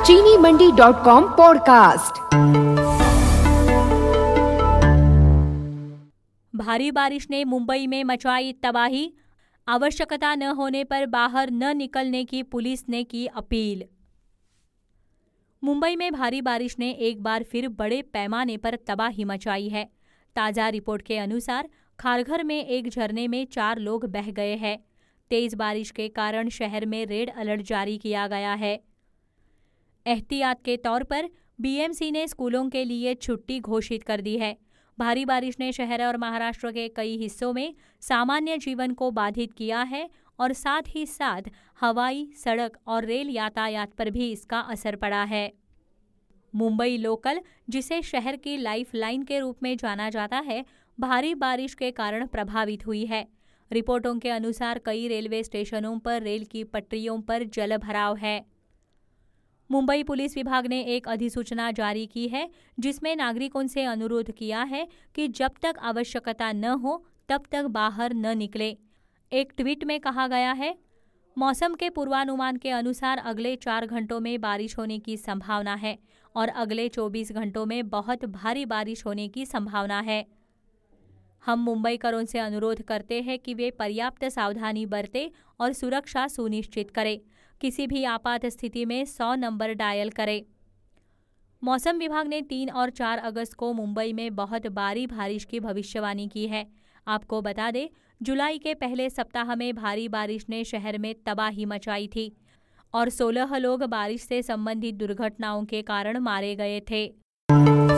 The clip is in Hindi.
चीनी मंडी.com पॉडकास्ट। भारी बारिश ने मुंबई में मचाई तबाही, आवश्यकता न होने पर बाहर न निकलने की पुलिस ने की अपील। मुंबई में भारी बारिश ने एक बार फिर बड़े पैमाने पर तबाही मचाई है। ताजा रिपोर्ट के अनुसार खारघर में एक झरने में 4 लोग बह गए हैं। तेज बारिश के कारण शहर में रेड अलर्ट जारी किया गया है। एहतियात के तौर पर बीएमसी ने स्कूलों के लिए छुट्टी घोषित कर दी है। भारी बारिश ने शहर और महाराष्ट्र के कई हिस्सों में सामान्य जीवन को बाधित किया है और साथ ही साथ हवाई, सड़क और रेल यातायात पर भी इसका असर पड़ा है। मुंबई लोकल, जिसे शहर की लाइफलाइन के रूप में जाना जाता है, भारी बारिश के कारण प्रभावित हुई है। रिपोर्टों के अनुसार कई रेलवे स्टेशनों पर रेल की पटरियों पर जलभराव है। मुंबई पुलिस विभाग ने एक अधिसूचना जारी की है, जिसमें नागरिकों से अनुरोध किया है कि जब तक आवश्यकता न हो तब तक बाहर न निकले। एक ट्वीट में कहा गया है, मौसम के पूर्वानुमान के अनुसार अगले 4 घंटों में बारिश होने की संभावना है और अगले 24 घंटों में बहुत भारी बारिश होने की संभावना है। हम मुंबईकरों से अनुरोध करते हैं कि वे पर्याप्त सावधानी बरतें और सुरक्षा सुनिश्चित करें। किसी भी आपात स्थिति में 100 नंबर डायल करें। मौसम विभाग ने 3 और 4 अगस्त को मुंबई में बहुत भारी बारिश की भविष्यवाणी की है। आपको बता दें, जुलाई के पहले सप्ताह में भारी बारिश ने शहर में तबाही मचाई थी और 16 लोग बारिश से संबंधित दुर्घटनाओं के कारण मारे गए थे।